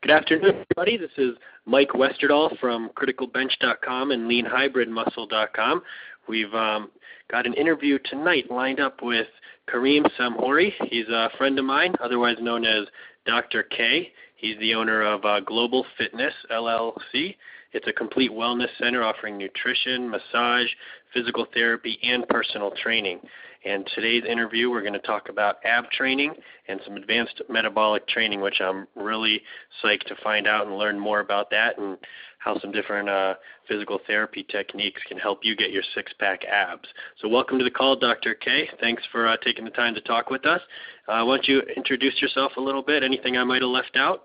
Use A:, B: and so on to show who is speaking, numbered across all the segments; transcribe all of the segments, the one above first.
A: Good afternoon, everybody. This is Mike Westerdahl from CriticalBench.com and LeanHybridMuscle.com. We've got an interview tonight lined up with Kareem Samhouri. He's a friend of mine, otherwise known as Dr. K. He's the owner of Global Fitness, LLC. It's a complete wellness center offering nutrition, massage, physical therapy, and personal training. And today's interview, we're going to talk about ab training and some advanced metabolic training, which I'm really psyched to find out and learn more about that and how some different physical therapy techniques can help you get your six-pack abs. So welcome to the call, Dr. K. Thanks for taking the time to talk with us. Why don't you introduce yourself a little bit? Anything I might have left out?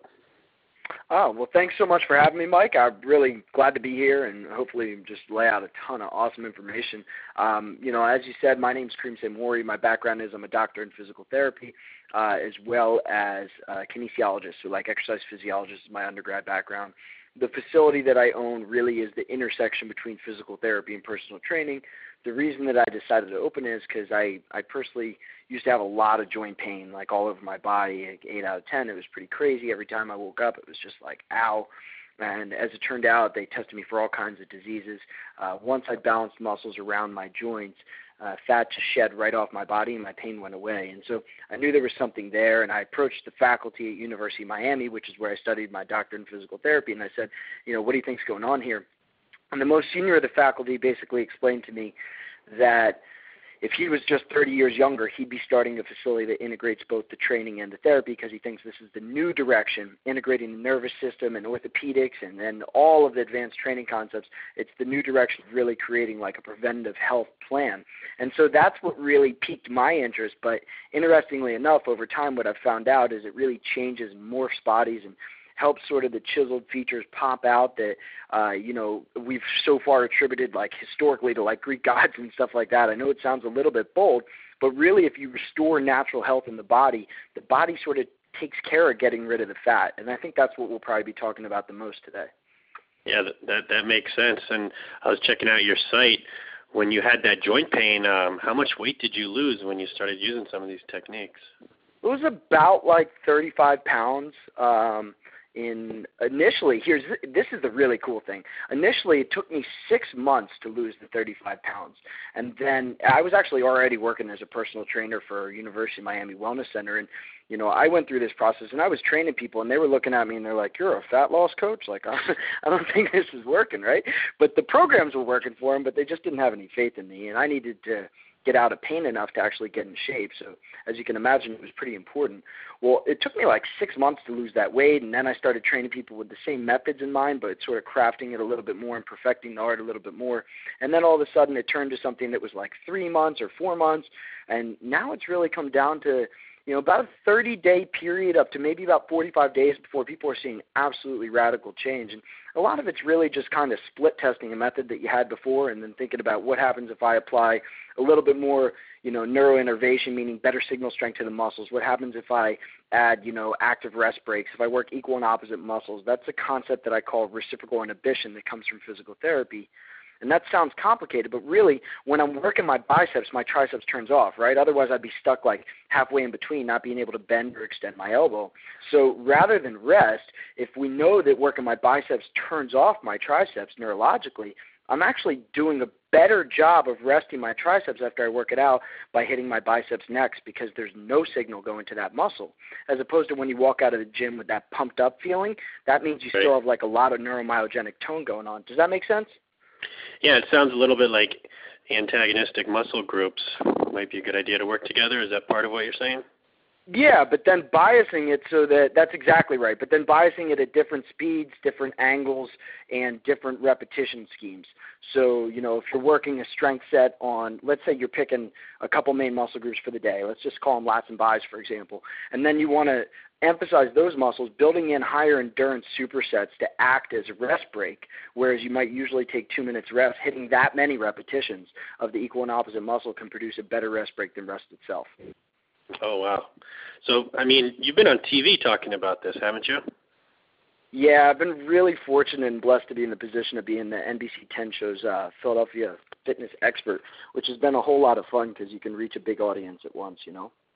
B: Oh, well, thanks so much for having me, Mike. I'm really glad to be here and hopefully just lay out a ton of awesome information. As you said, my name's Kareem Samhouri. My background is I'm a doctor in physical therapy as well as a kinesiologist, so like exercise physiologist is my undergrad background. The facility that I own really is the intersection between physical therapy and personal training. The reason that I decided to open it is because I personally used to have a lot of joint pain, like all over my body, like 8 out of 10. It was pretty crazy. Every time I woke up, it was just like, ow. And as it turned out, they tested me for all kinds of diseases. Once I balanced muscles around my joints, fat just shed right off my body and my pain went away. And so I knew there was something there, and I approached the faculty at University of Miami, which is where I studied my doctorate in physical therapy, and I said, what do you think's going on here? And the most senior of the faculty basically explained to me that if he was just 30 years younger, he'd be starting a facility that integrates both the training and the therapy because he thinks this is the new direction, integrating the nervous system and orthopedics and then all of the advanced training concepts. It's the new direction of really creating like a preventative health plan. And so that's what really piqued my interest. But interestingly enough, over time what I've found out is it really changes and morphs bodies and helps sort of the chiseled features pop out that, we've so far attributed like historically to like Greek gods and stuff like that. I know it sounds a little bit bold, but really if you restore natural health in the body sort of takes care of getting rid of the fat. And I think that's what we'll probably be talking about the most today. Yeah,
A: that makes sense. And I was checking out your site. When you had that joint pain, how much weight did you lose when you started using some of these techniques?
B: It was about like 35 pounds. Initially, this is the really cool thing. Initially, it took me 6 months to lose the 35 pounds. And then I was actually already working as a personal trainer for University of Miami Wellness Center. And, I went through this process, and I was training people, and they were looking at me, and they're like, you're a fat loss coach? Like, I don't think this is working, right? But the programs were working for them, but they just didn't have any faith in me, and I needed to get out of pain enough to actually get in shape. So as you can imagine, it was pretty important. Well, it took me like 6 months to lose that weight, and then I started training people with the same methods in mind, but sort of crafting it a little bit more and perfecting the art a little bit more. And then all of a sudden it turned to something that was like 3 months or 4 months, and now it's really come down to about a 30-day period up to maybe about 45 days before people are seeing absolutely radical change. And a lot of it's really just kind of split testing a method that you had before and then thinking about what happens if I apply a little bit more, neuroinnervation, meaning better signal strength to the muscles. What happens if I add, active rest breaks, if I work equal and opposite muscles? That's a concept that I call reciprocal inhibition that comes from physical therapy. And that sounds complicated, but really, when I'm working my biceps, my triceps turns off, right? Otherwise, I'd be stuck like halfway in between, not being able to bend or extend my elbow. So rather than rest, if we know that working my biceps turns off my triceps neurologically, I'm actually doing a better job of resting my triceps after I work it out by hitting my biceps next because there's no signal going to that muscle. As opposed to when you walk out of the gym with that pumped up feeling, that means you still have like a lot of neuromyogenic tone going on. Does that make sense?
A: Yeah, it sounds a little bit like antagonistic muscle groups might be a good idea to work together. Is that part of what you're saying?
B: Yeah, but then biasing it so that's exactly right. But then biasing it at different speeds, different angles, and different repetition schemes. So, if you're working a strength set on, let's say you're picking a couple main muscle groups for the day. Let's just call them lats and bis, for example. And then you want to emphasize those muscles, building in higher endurance supersets to act as a rest break, whereas you might usually take 2 minutes rest. Hitting that many repetitions of the equal and opposite muscle can produce a better rest break than rest itself.
A: Oh, wow. So, you've been on TV talking about this, haven't you?
B: Yeah, I've been really fortunate and blessed to be in the position of being the NBC 10 show's Philadelphia fitness expert, which has been a whole lot of fun because you can reach a big audience at once,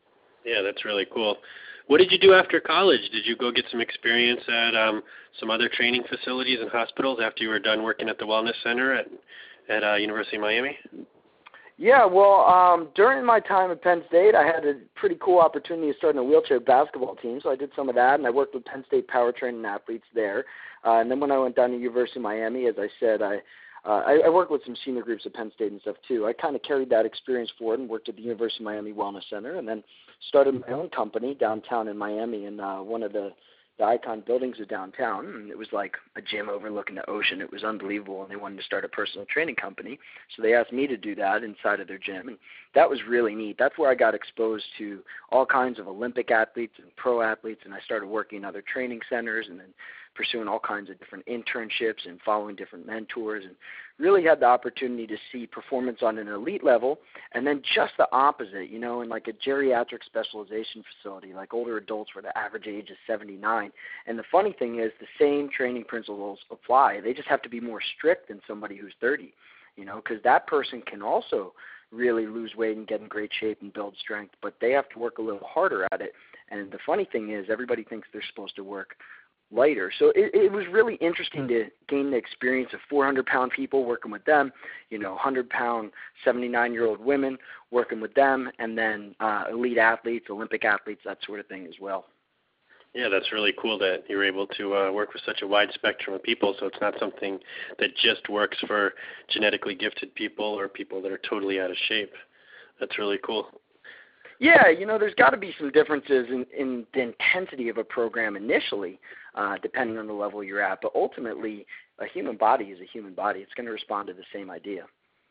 A: Yeah, that's really cool. What did you do after college? Did you go get some experience at some other training facilities and hospitals after you were done working at the Wellness Center at University of Miami?
B: Yeah, well, during my time at Penn State, I had a pretty cool opportunity to start in a wheelchair basketball team, so I did some of that, and I worked with Penn State power training athletes there. And then when I went down to University of Miami, as I said, I worked with some senior groups at Penn State and stuff too. I kind of carried that experience forward and worked at the University of Miami Wellness Center, and then started my own company downtown in Miami in one of the icon buildings of downtown. And it was like a gym overlooking the ocean. It was unbelievable, and they wanted to start a personal training company. So they asked me to do that inside of their gym, and that was really neat. That's where I got exposed to all kinds of Olympic athletes and pro athletes, and I started working in other training centers and then pursuing all kinds of different internships and following different mentors, and really had the opportunity to see performance on an elite level, and then just the opposite, in like a geriatric specialization facility, like older adults where the average age is 79. And the funny thing is the same training principles apply. They just have to be more strict than somebody who's 30, because that person can also really lose weight and get in great shape and build strength, but they have to work a little harder at it. And the funny thing is everybody thinks they're supposed to work lighter. So it was really interesting to gain the experience of 400-pound people, working with them, 100-pound, 79-year-old women, working with them, and then elite athletes, Olympic athletes, that sort of thing as well.
A: Yeah, that's really cool that you're able to work with such a wide spectrum of people, so it's not something that just works for genetically gifted people or people that are totally out of shape. That's really cool.
B: Yeah, there's got to be some differences in the intensity of a program initially, depending on the level you're at. But ultimately, a human body is a human body. It's going to respond to the same idea.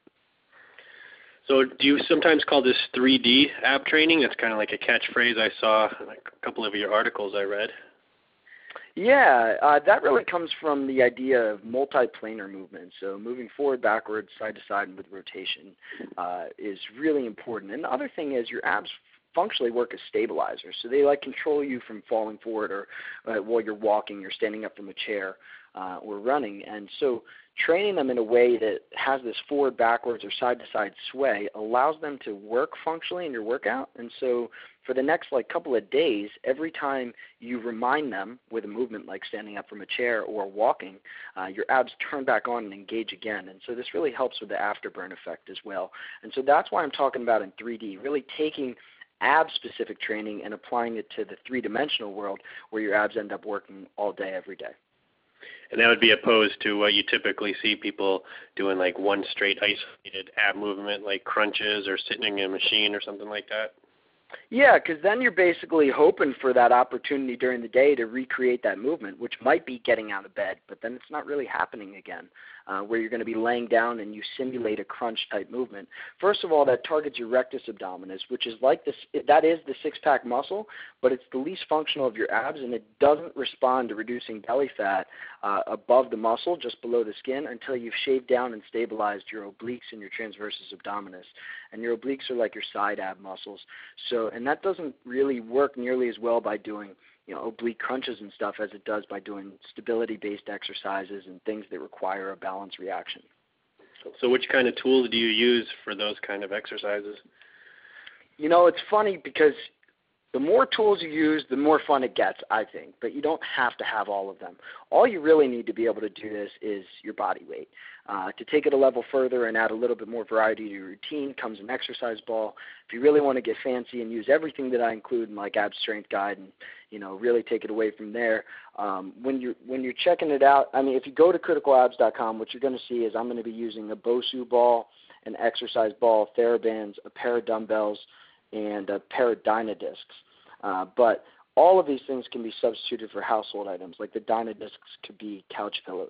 A: So do you sometimes call this 3D ab training? That's kind of like a catchphrase I saw in a couple of your articles I read.
B: Yeah, that really comes from the idea of multiplanar movement. So moving forward, backwards, side to side, and with rotation is really important. And the other thing is your abs functionally work as stabilizers. So they control you from falling forward or while you're walking or standing up from a chair or running. And so training them in a way that has this forward, backwards, or side-to-side sway allows them to work functionally in your workout. And so for the next couple of days, every time you remind them with a movement like standing up from a chair or walking, your abs turn back on and engage again. And so this really helps with the afterburn effect as well. And so that's why I'm talking about in 3D, really taking ab-specific training and applying it to the three-dimensional world where your abs end up working all day, every day.
A: And that would be opposed to what you typically see people doing, like one straight isolated ab movement, like crunches or sitting in a machine or something like that.
B: Yeah, because then you're basically hoping for that opportunity during the day to recreate that movement, which might be getting out of bed, but then it's not really happening again, where you're going to be laying down and you simulate a crunch-type movement. First of all, that targets your rectus abdominis, which is that is the six-pack muscle, but it's the least functional of your abs, and it doesn't respond to reducing belly fat above the muscle, just below the skin, until you've shaved down and stabilized your obliques and your transversus abdominis. And your obliques are like your side ab muscles. And that doesn't really work nearly as well by doing oblique crunches and stuff as it does by doing stability-based exercises and things that require a balance reaction.
A: So which kind of tools do you use for those kind of exercises?
B: It's funny because the more tools you use, the more fun it gets, I think. But you don't have to have all of them. All you really need to be able to do this is your body weight. To take it a level further and add a little bit more variety to your routine comes an exercise ball. If you really want to get fancy and use everything that I include in my Ab Strength Guide and really take it away from there, when you're checking it out, if you go to criticalabs.com, what you're going to see is I'm going to be using a BOSU ball, an exercise ball, TheraBands, a pair of dumbbells, and a pair of Dynadiscs. But all of these things can be substituted for household items. Like the Dynadiscs could be couch pillows.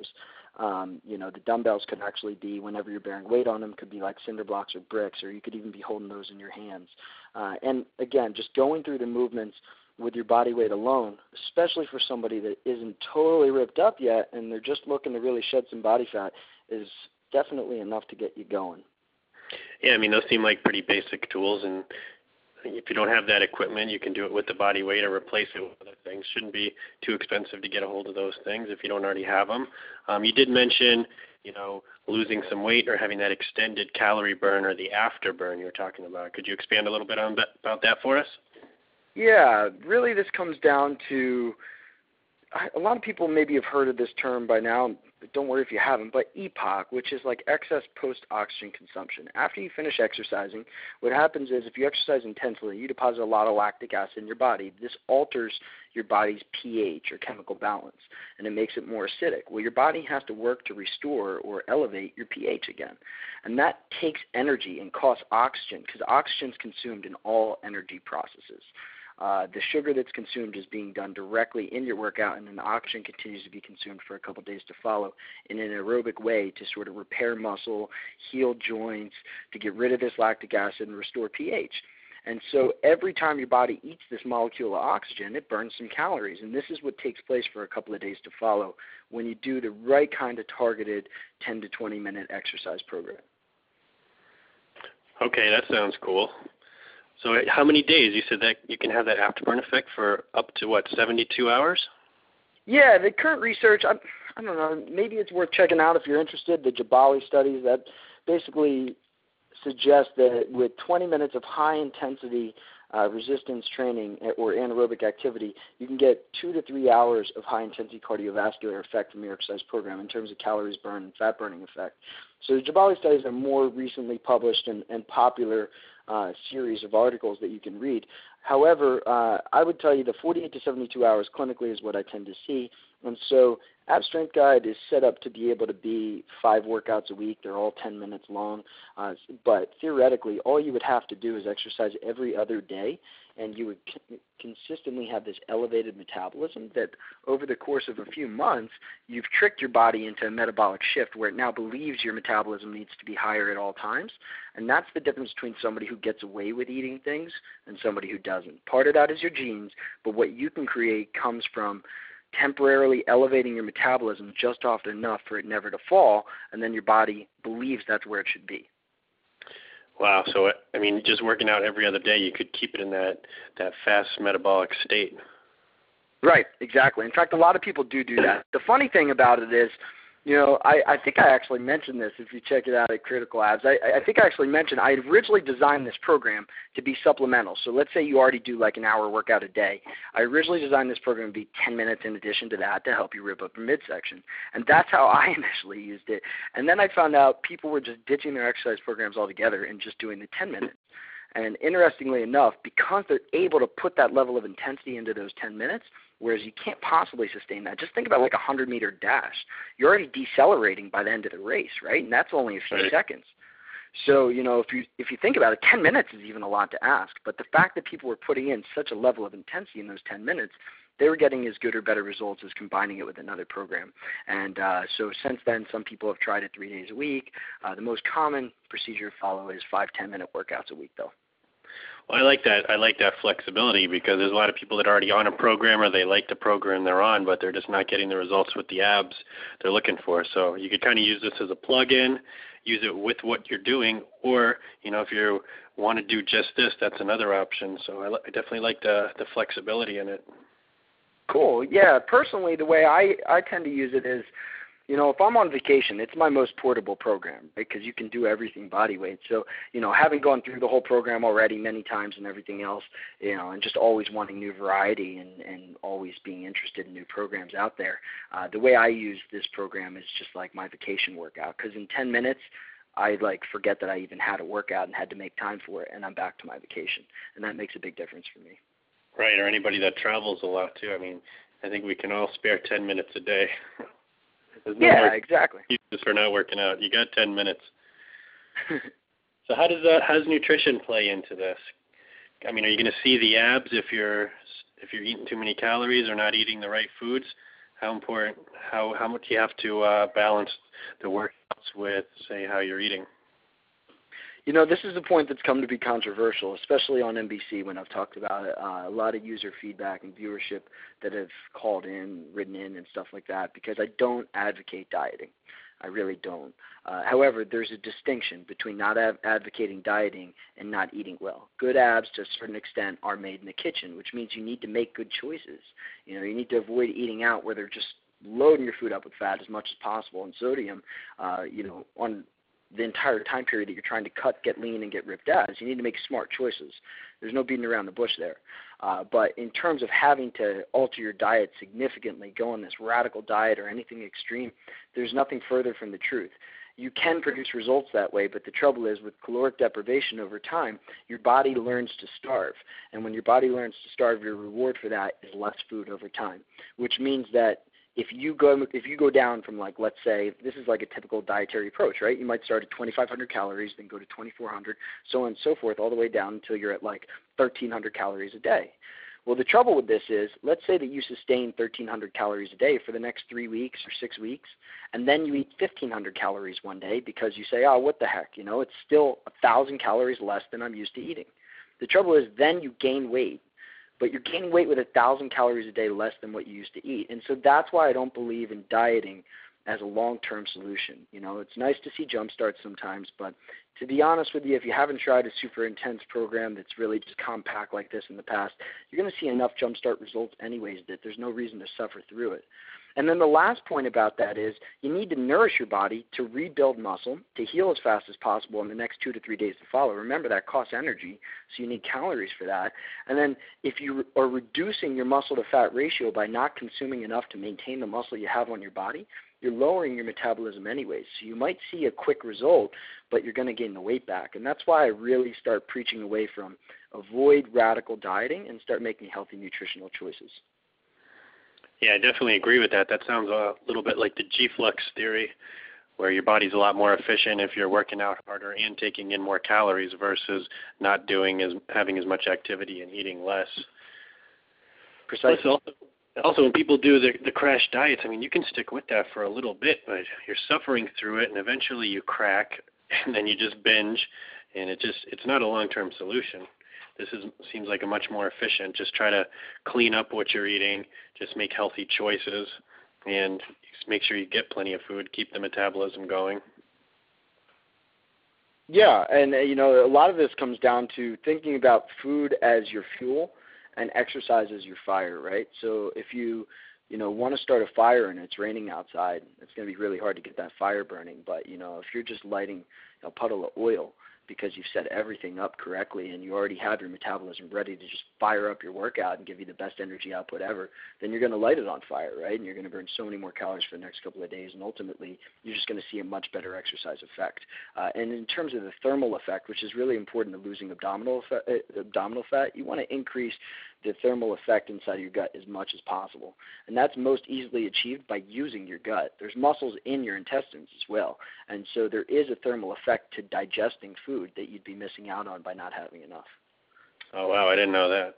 B: The dumbbells could actually be, whenever you're bearing weight on them, could be like cinder blocks or bricks, or you could even be holding those in your hands. And again, just going through the movements with your body weight alone, especially for somebody that isn't totally ripped up yet and they're just looking to really shed some body fat, is definitely enough to get you going.
A: Yeah, those seem like pretty basic tools, and if you don't have that equipment, you can do it with the body weight or replace it with other things. Shouldn't be too expensive to get a hold of those things if you don't already have them. You did mention, losing some weight or having that extended calorie burn or the afterburn you were talking about. Could you expand a little bit about that for us?
B: Yeah, really this comes down to, a lot of people maybe have heard of this term by now, but don't worry if you haven't, but EPOC, which is like excess post-oxygen consumption. After you finish exercising, what happens is if you exercise intensely, you deposit a lot of lactic acid in your body. This alters your body's pH or chemical balance, and it makes it more acidic. Well, your body has to work to restore or elevate your pH again, and that takes energy and costs oxygen because oxygen is consumed in all energy processes. The sugar that's consumed is being done directly in your workout, and then the oxygen continues to be consumed for a couple days to follow in an aerobic way to sort of repair muscle, heal joints, to get rid of this lactic acid and restore pH. And so every time your body eats this molecule of oxygen, it burns some calories, and this is what takes place for a couple of days to follow when you do the right kind of targeted 10 to 20-minute exercise program.
A: Okay, that sounds cool. So how many days? You said that you can have that afterburn effect for up to, 72 hours?
B: Yeah, the current research, I don't know, maybe it's worth checking out if you're interested, the Jabali studies that basically suggest that with 20 minutes of high-intensity resistance training or anaerobic activity, you can get 2 to 3 hours of high-intensity cardiovascular effect from your exercise program in terms of calories burned and fat-burning effect. So the Jabali studies are more recently published and popular series of articles that you can read. However, I would tell you the 48 to 72 hours clinically is what I tend to see. And so Ab Strength Guide is set up to be able to be 5 workouts a week. They're all 10 minutes long. But theoretically, all you would have to do is exercise every other day, and you would consistently have this elevated metabolism that over the course of a few months, you've tricked your body into a metabolic shift where it now believes your metabolism needs to be higher at all times. And that's the difference between somebody who gets away with eating things and somebody who doesn't. Part of that is your genes, but what you can create comes from temporarily elevating your metabolism just often enough for it never to fall, and then your body believes that's where it should be.
A: Wow. So, I mean, just working out every other day, you could keep it in that fast metabolic state.
B: Right, exactly. In fact, a lot of people do that. The funny thing about it is, you know, I think I actually mentioned this if you check it out at Critical Abs. I think I actually mentioned I originally designed this program to be supplemental. So let's say you already do like an hour workout a day. I originally designed this program to be 10 minutes in addition to that to help you rip up your midsection. And that's how I initially used it. And then I found out people were just ditching their exercise programs altogether and just doing the 10 minutes. And interestingly enough, because they're able to put that level of intensity into those 10 minutes, whereas you can't possibly sustain that. Just think about like a 100-meter dash. You're already decelerating by the end of the race, right? And that's only a few seconds. So, you know, if you think about it, 10 minutes is even a lot to ask. But the fact that people were putting in such a level of intensity in those 10 minutes, they were getting as good or better results as combining it with another program. And so since then, some people have tried it 3 days a week. The most common procedure to follow is 5 10-minute workouts a week, though.
A: Well, I like that flexibility because there's a lot of people that are already on a program or they like the program they're on, but they're just not getting the results with the abs they're looking for. So you could kind of use this as a plug-in, use it with what you're doing, or, you know, if you want to do just this, that's another option. So I definitely like the flexibility in it.
B: Cool. Yeah, personally, the way I tend to use it is, you know, if I'm on vacation, it's my most portable program, right, because you can do everything body weight. So, you know, having gone through the whole program already many times and everything else, you know, and just always wanting new variety and always being interested in new programs out there, the way I use this program is just like my vacation workout, because in 10 minutes, I like forget that I even had a workout and had to make time for it, and I'm back to my vacation, and that makes a big difference for me.
A: Right, or anybody that travels a lot too. I mean, I think we can all spare 10 minutes a day.
B: Yeah, exactly.
A: Excuses for not working out. You got 10 minutes. So how does nutrition play into this? I mean, are you going to see the abs if you're eating too many calories or not eating the right foods? How important? How much do you have to balance the workouts with, say, how you're eating?
B: You know, this is a point that's come to be controversial, especially on NBC when I've talked about it. A lot of user feedback and viewership that have called in, written in, and stuff like that, because I don't advocate dieting. I really don't. However, there's a distinction between not advocating dieting and not eating well. Good abs, to a certain extent, are made in the kitchen, which means you need to make good choices. You know, you need to avoid eating out where they're just loading your food up with fat as much as possible and sodium, you know, on the entire time period that you're trying to cut, get lean, and get ripped as. You need to make smart choices. There's no beating around the bush there. But in terms of having to alter your diet significantly, go on this radical diet or anything extreme, there's nothing further from the truth. You can produce results that way, but the trouble is with caloric deprivation over time, your body learns to starve. And when your body learns to starve, your reward for that is less food over time, which means that if you go down from, like, let's say, this is like a typical dietary approach, right? You might start at 2,500 calories, then go to 2,400, so on and so forth, all the way down until you're at like 1,300 calories a day. Well, the trouble with this is, let's say that you sustain 1,300 calories a day for the next 3 weeks or 6 weeks, and then you eat 1,500 calories one day because you say, oh, what the heck, it's still 1,000 calories less than I'm used to eating. The trouble is then you gain weight, but you're gaining weight with 1,000 calories a day less than what you used to eat. And so that's why I don't believe in dieting as a long-term solution. It's nice to see jump starts sometimes, but to be honest with you, if you haven't tried a super intense program that's really just compact like this in the past, you're going to see enough jump start results anyways that there's no reason to suffer through it. And then the last point about that is you need to nourish your body to rebuild muscle, to heal as fast as possible in the next 2 to 3 days to follow. Remember, that costs energy, so you need calories for that. And then if you are reducing your muscle to fat ratio by not consuming enough to maintain the muscle you have on your body, you're lowering your metabolism anyways. So you might see a quick result, but you're going to gain the weight back. And that's why I really start preaching away from avoid radical dieting and start making healthy nutritional choices.
A: Yeah, I definitely agree with that. That sounds a little bit like the G-Flux theory, where your body's a lot more efficient if you're working out harder and taking in more calories versus not having as much activity and eating less.
B: Precisely.
A: Also, when people do the crash diets, you can stick with that for a little bit, but you're suffering through it, and eventually you crack, and then you just binge, and it's not a long-term solution. This seems like a much more efficient. Just try to clean up what you're eating, just make healthy choices, and just make sure you get plenty of food, keep the metabolism going.
B: Yeah, and a lot of this comes down to thinking about food as your fuel and exercise as your fire, right? So if you want to start a fire and it's raining outside, it's going to be really hard to get that fire burning. But, if you're just lighting a puddle of oil because you've set everything up correctly and you already have your metabolism ready to just fire up your workout and give you the best energy output ever, then you're going to light it on fire, right? And you're going to burn so many more calories for the next couple of days, and ultimately you're just going to see a much better exercise effect. And in terms of the thermal effect, which is really important to losing abdominal fat, you want to increase the thermal effect inside your gut as much as possible. And that's most easily achieved by using your gut. There's muscles in your intestines as well. And so there is a thermal effect to digesting food that you'd be missing out on by not having enough.
A: Oh, wow, I didn't know that.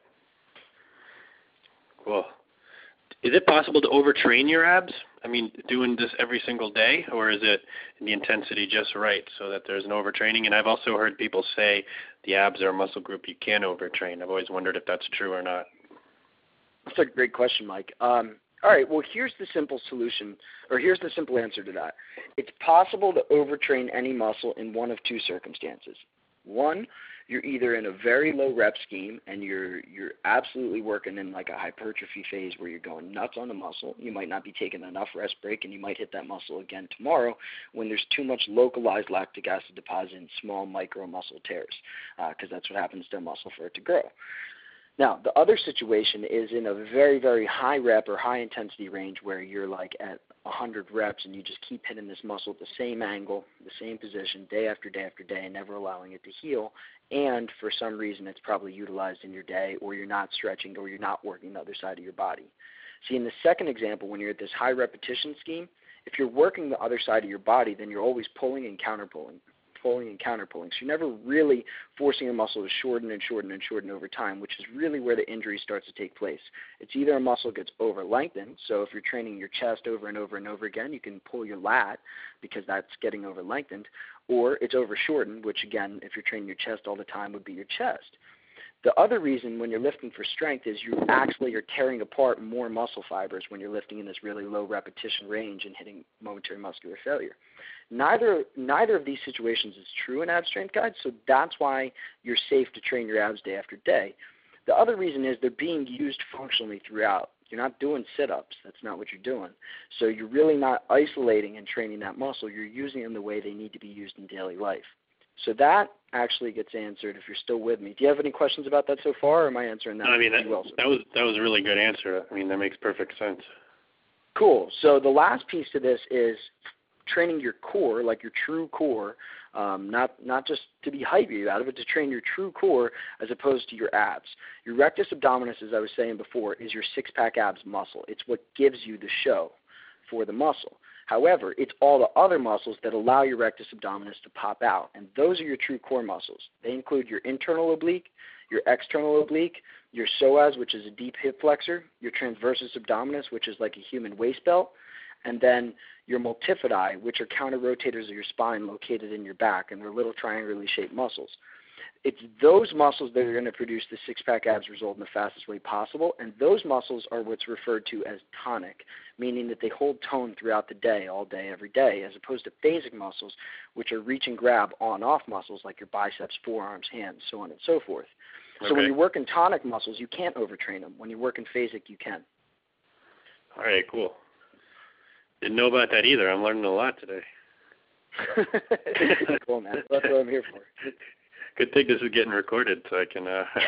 A: Cool. Is it possible to overtrain your abs? Doing this every single day, or is it the intensity just right so that there's an overtraining? And I've also heard people say the abs are a muscle group you can overtrain. I've always wondered if that's true or not.
B: That's a great question, Mike. All right, well, here's the simple solution, or here's the simple answer to that. It's possible to overtrain any muscle in one of two circumstances. One, you're either in a very low rep scheme and you're absolutely working in like a hypertrophy phase where you're going nuts on the muscle. You might not be taking enough rest break and you might hit that muscle again tomorrow when there's too much localized lactic acid deposit in small micro muscle tears, because that's what happens to a muscle for it to grow. Now, the other situation is in a very, very high rep or high intensity range where you're like at 100 reps and you just keep hitting this muscle at the same angle, the same position, day after day after day, and never allowing it to heal. And for some reason, it's probably utilized in your day, or you're not stretching, or you're not working the other side of your body. See, in the second example, when you're at this high repetition scheme, if you're working the other side of your body, then you're always pulling and counterpulling. Pulling and counterpulling. So you're never really forcing a muscle to shorten and shorten and shorten over time, which is really where the injury starts to take place. It's either a muscle gets over lengthened, so if you're training your chest over and over and over again, you can pull your lat because that's getting over lengthened, or it's over shortened, which again, if you're training your chest all the time, would be your chest. The other reason when you're lifting for strength is you actually are tearing apart more muscle fibers when you're lifting in this really low repetition range and hitting momentary muscular failure. Neither of these situations is true in Ab Strength Guide, so that's why you're safe to train your abs day after day. The other reason is they're being used functionally throughout. You're not doing sit-ups. That's not what you're doing. So you're really not isolating and training that muscle. You're using them the way they need to be used in daily life. So that actually gets answered if you're still with me. Do you have any questions about that so far, or am I answering that?
A: I mean, that was a really good answer. I mean, that makes perfect sense.
B: Cool. So the last piece to this is training your core, like your true core, not just to be hypey about it, but to train your true core as opposed to your abs. Your rectus abdominis, as I was saying before, is your six-pack abs muscle. It's what gives you the show for the muscle. However, it's all the other muscles that allow your rectus abdominis to pop out, and those are your true core muscles. They include your internal oblique, your external oblique, your psoas, which is a deep hip flexor, your transversus abdominis, which is like a human waist belt, and then your multifidi, which are counter-rotators of your spine located in your back, and they're little triangularly shaped muscles. It's those muscles that are going to produce the six-pack abs result in the fastest way possible, and those muscles are what's referred to as tonic, meaning that they hold tone throughout the day, all day, every day, as opposed to phasic muscles, which are reach and grab on-off muscles like your biceps, forearms, hands, so on and so forth.
A: Okay.
B: So when you're working tonic muscles, you can't overtrain them. When you're working phasic, you can.
A: All right, cool. Didn't know about that either. I'm learning a lot today.
B: Cool, man. That's what I'm here for.
A: Good thing this is getting recorded, so I can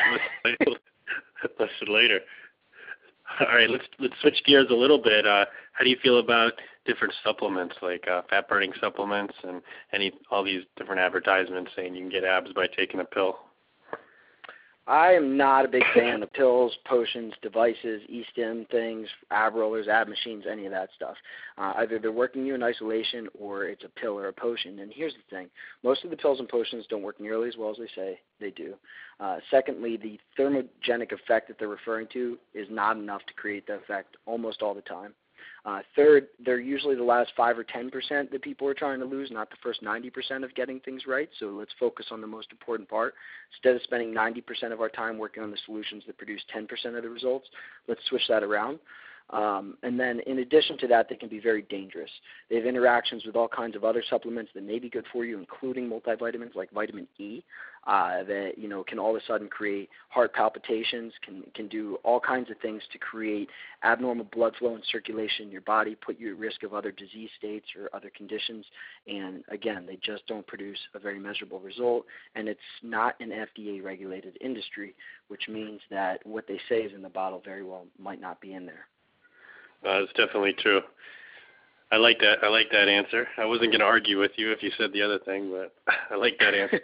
A: listen later. All right, let's switch gears a little bit. How do you feel about different supplements, like fat burning supplements, and all these different advertisements saying you can get abs by taking a pill?
B: I am not a big fan of pills, potions, devices, e-stim things, ab rollers, ab machines, any of that stuff. Either they're working you in isolation or it's a pill or a potion. And here's the thing. Most of the pills and potions don't work nearly as well as they say they do. Secondly, the thermogenic effect that they're referring to is not enough to create the effect almost all the time. Third, they're usually the last 5 or 10% that people are trying to lose, not the first 90% of getting things right. So let's focus on the most important part. Instead of spending 90% of our time working on the solutions that produce 10% of the results, let's switch that around. And then in addition to that, they can be very dangerous. They have interactions with all kinds of other supplements that may be good for you, including multivitamins like vitamin E, that can all of a sudden create heart palpitations, can do all kinds of things to create abnormal blood flow and circulation in your body, put you at risk of other disease states or other conditions. And again, they just don't produce a very measurable result, and it's not an FDA-regulated industry, which means that what they say is in the bottle very well might not be in there.
A: That's definitely true. I like that answer. I wasn't going to argue with you if you said the other thing, but I like that answer.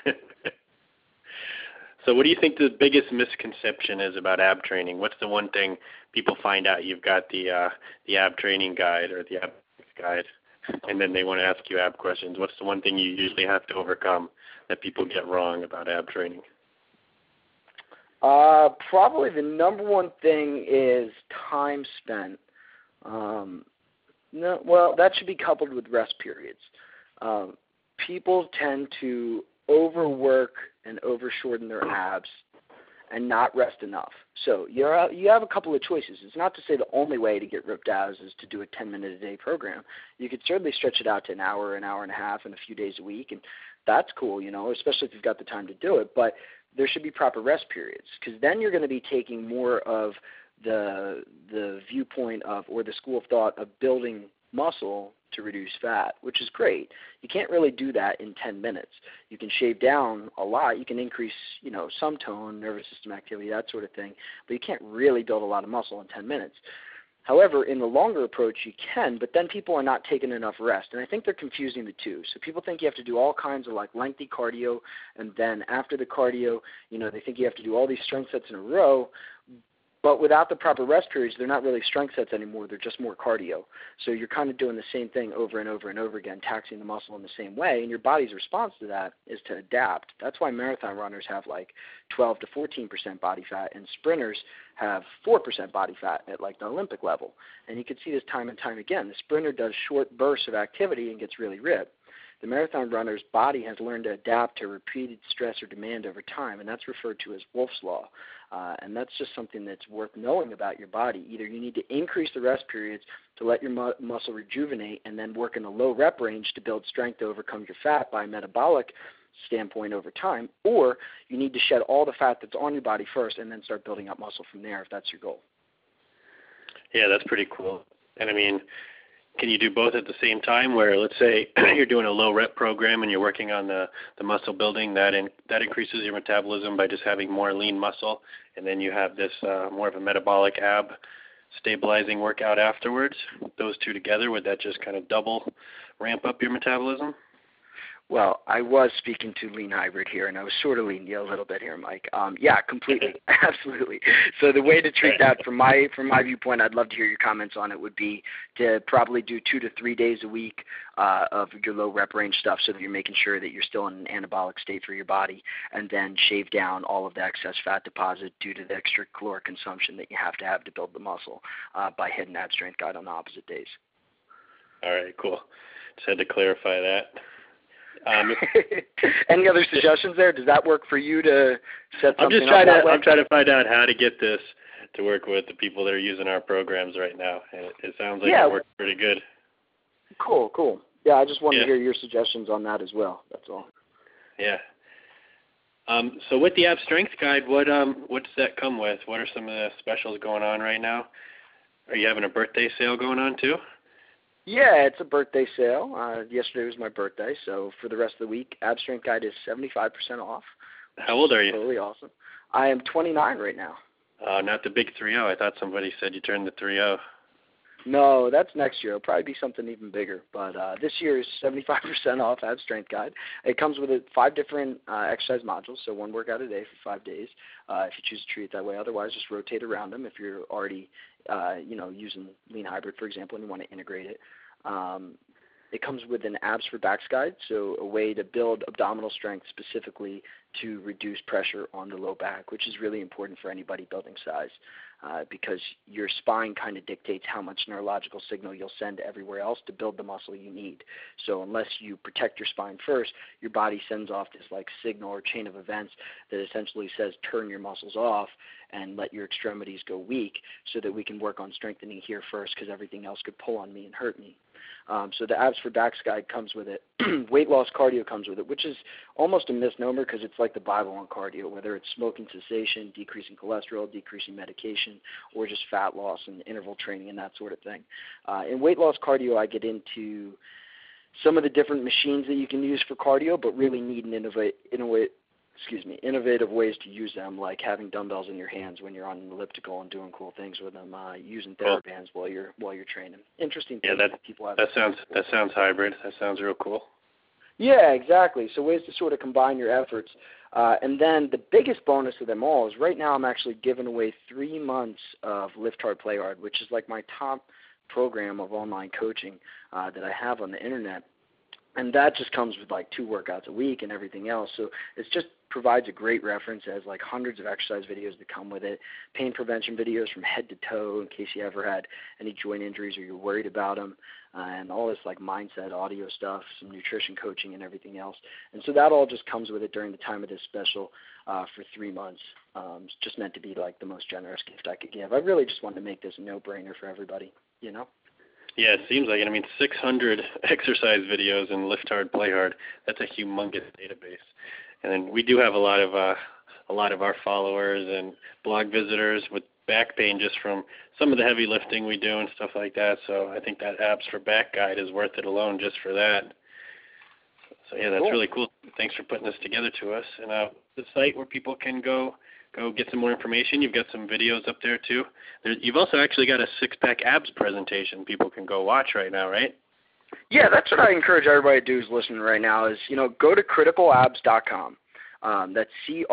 A: So what do you think the biggest misconception is about ab training? What's the one thing people find out you've got the ab training guide or the ab guide, and then they want to ask you ab questions? What's the one thing you usually have to overcome that people get wrong about ab training?
B: Probably the number one thing is time spent. That should be coupled with rest periods. People tend to overwork and overshorten their abs and not rest enough. So you have a couple of choices. It's not to say the only way to get ripped abs is to do a 10-minute-a-day program. You could certainly stretch it out to an hour and a half, and a few days a week, and that's cool, especially if you've got the time to do it. But there should be proper rest periods, because then you're going to be taking more of the viewpoint of, or the school of thought of, building muscle to reduce fat, which is great. You can't really do that in 10 minutes. You can shave down a lot. You can increase, some tone, nervous system activity, that sort of thing, but you can't really build a lot of muscle in 10 minutes. However, in the longer approach, you can, but then people are not taking enough rest, and I think they're confusing the two. So people think you have to do all kinds of lengthy cardio, and then after the cardio, they think you have to do all these strength sets in a row. But without the proper rest periods, they're not really strength sets anymore. They're just more cardio. So you're kind of doing the same thing over and over and over again, taxing the muscle in the same way. And your body's response to that is to adapt. That's why marathon runners have 12 to 14% body fat, and sprinters have 4% body fat at the Olympic level. And you can see this time and time again. The sprinter does short bursts of activity and gets really ripped. The marathon runner's body has learned to adapt to repeated stress or demand over time, and that's referred to as Wolff's Law. And that's just something that's worth knowing about your body. Either you need to increase the rest periods to let your muscle rejuvenate and then work in a low rep range to build strength to overcome your fat by a metabolic standpoint over time, or you need to shed all the fat that's on your body first and then start building up muscle from there if that's your goal.
A: Yeah, that's pretty cool. And I mean, can you do both at the same time where, let's say, you're doing a low rep program and you're working on the muscle building, that increases your metabolism by just having more lean muscle, and then you have this more of a metabolic ab stabilizing workout afterwards? Those two together, would that just kind of double ramp up your metabolism?
B: Well, I was speaking to Lean Hybrid here, and I was sort of leaning you a little bit here, Mike. Yeah, completely, absolutely. So the way to treat that, from my viewpoint, I'd love to hear your comments on it, would be to probably do 2 to 3 days a week of your low rep range stuff, so that you're making sure that you're still in an anabolic state for your body, and then shave down all of the excess fat deposit due to the extra caloric consumption that you have to build the muscle by hitting that strength guide on the opposite days.
A: All right, cool. Just had to clarify that.
B: Any other suggestions there? Does that work for you to set something up?
A: I'm trying to find out how to get this to work with the people that are using our programs right now. And it sounds like it works pretty good.
B: Cool. Yeah, I just wanted to hear your suggestions on that as well. That's all.
A: Yeah. So with the Ab Strength Guide, what does that come with? What are some of the specials going on right now? Are you having a birthday sale going on too?
B: Yeah, it's a birthday sale. Yesterday was my birthday, so for the rest of the week, Ab Strength Guide is 75% off.
A: How old are you?
B: Totally awesome. I am 29 right now.
A: Not the big 3-0. I thought somebody said you turned the 3-0.
B: No, that's next year. It'll probably be something even bigger. But this year is 75% off Ab Strength Guide. It comes with 5 different exercise modules, so 1 workout a day for 5 days if you choose to treat it that way. Otherwise, just rotate around them if you're already using Lean Hybrid, for example, and you want to integrate it. It comes with an Abs for Backs guide, so a way to build abdominal strength specifically to reduce pressure on the low back, which is really important for anybody building size because your spine kind of dictates how much neurological signal you'll send everywhere else to build the muscle you need. So unless you protect your spine first, your body sends off this like signal or chain of events that essentially says turn your muscles off and let your extremities go weak so that we can work on strengthening here first because everything else could pull on me and hurt me. So the Abs for Backs guide comes with it. Weight loss cardio comes with it, which is almost a misnomer because it's like the Bible on cardio, whether it's smoking cessation, decreasing cholesterol, decreasing medication, or just fat loss and interval training and that sort of thing. In weight loss cardio, I get into some of the different machines that you can use for cardio, but really need an innovative ways to use them, like having dumbbells in your hands when you're on an elliptical and doing cool things with them, using TheraBands while you're training. Interesting things that people have.
A: That sounds hybrid. That sounds real cool.
B: Yeah, exactly. So ways to sort of combine your efforts. And then the biggest bonus of them all is right now I'm actually giving away 3 months of Lift Hard, Play Hard, which is like my top program of online coaching that I have on the internet. And that just comes with like 2 workouts a week and everything else. So it's just provides a great reference as like hundreds of exercise videos that come with it, pain prevention videos from head to toe in case you ever had any joint injuries or you're worried about them, and all this like mindset audio stuff, some nutrition coaching and everything else. And so that all just comes with it during the time of this special for 3 months. It's just meant to be like the most generous gift I could give. I really just wanted to make this a no-brainer for everybody, you know?
A: Yeah, it seems like it. I mean, 600 exercise videos in Lift Hard, Play Hard. That's a humongous database. And then we do have a lot of our followers and blog visitors with back pain just from some of the heavy lifting we do and stuff like that. So I think that Abs for Back guide is worth it alone just for that. So yeah, that's really cool. Thanks for putting this together to us. And the site where people can go get some more information. You've got some videos up there too. You've also actually got a 6-pack abs presentation people can go watch right now, right?
B: Yeah, that's what I encourage everybody to do who's listening right now is, go to criticalabs.com. That's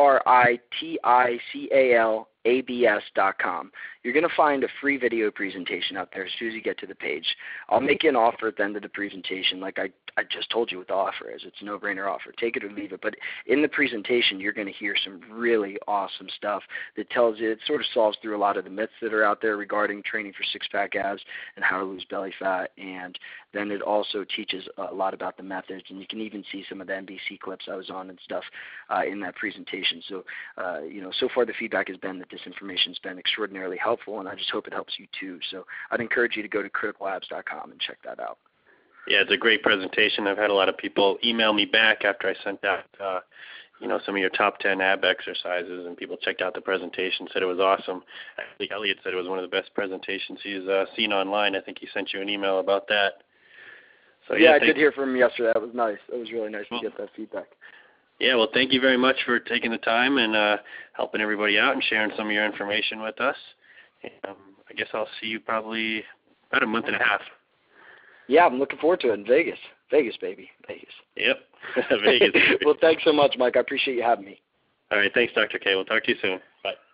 B: criticalabs.com. You're going to find a free video presentation out there as soon as you get to the page. I'll make you an offer at the end of the presentation like I just told you what the offer is. It's a no-brainer offer. Take it or leave it. But in the presentation, you're going to hear some really awesome stuff that tells you, it sort of solves through a lot of the myths that are out there regarding training for 6-pack abs and how to lose belly fat. And then it also teaches a lot about the methods. And you can even see some of the NBC clips I was on and stuff in that presentation. So, so far the feedback has been that this information has been extraordinarily helpful, and I just hope it helps you too. So I'd encourage you to go to criticalabs.com and check that out.
A: Yeah, it's a great presentation. I've had a lot of people email me back after I sent out, some of your top 10 ab exercises, and people checked out the presentation, said it was awesome. Actually, Elliot said it was one of the best presentations he's seen online. I think he sent you an email about that. So
B: yeah, I did hear from him yesterday. That was nice. It was really nice to get that feedback.
A: Yeah, well, thank you very much for taking the time and helping everybody out and sharing some of your information with us. I guess I'll see you probably about a month and a half.
B: Yeah, I'm looking forward to it in Vegas. Vegas, baby. Vegas.
A: Yep. Vegas.
B: Well, thanks so much, Mike. I appreciate you having me.
A: All right. Thanks, Dr. K. We'll talk to you soon. Bye.